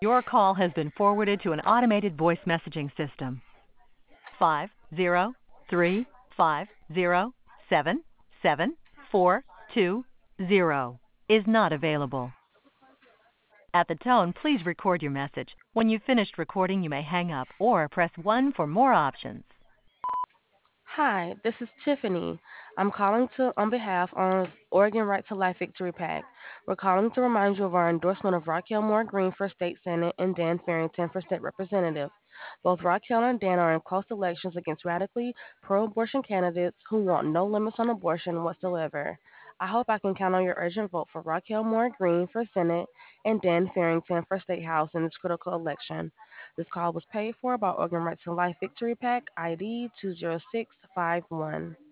Your call has been forwarded to an automated voice messaging system. 503-507-7420 is not available. At the tone, please record your message. When you've finished recording, you may hang up or press 1 for more options. Hi, this is Tiffany. I'm calling to on behalf of Oregon Right to Life Victory PAC. We're calling to remind you of our endorsement of Raquel Moore Green for state senate and Dan Farrington for state representative. Both Raquel and Dan are in close elections against radically pro-abortion candidates who want no limits on abortion whatsoever. I hope I can count on your urgent vote for Raquel Moore Green for Senate and Dan Farrington for State House in this critical election. This call was paid for by Oregon Right to Life Victory PAC ID 20651.